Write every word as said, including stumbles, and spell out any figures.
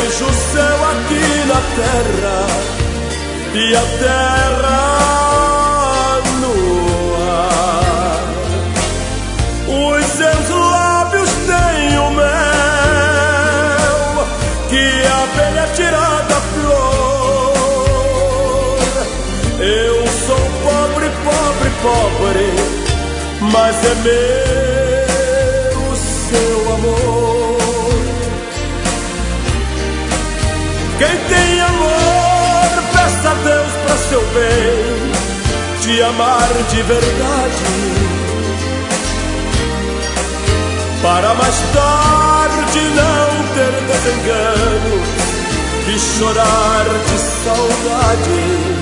vejo o céu aqui na terra e a terra no ar. Os seus lábios têm o mel que a abelha tira da flor. Eu sou pobre, pobre, pobre, mas é meu o seu amor. Quem tem amor, peça a Deus pra seu bem te amar de verdade, para mais tarde não ter desengano e chorar de saudade.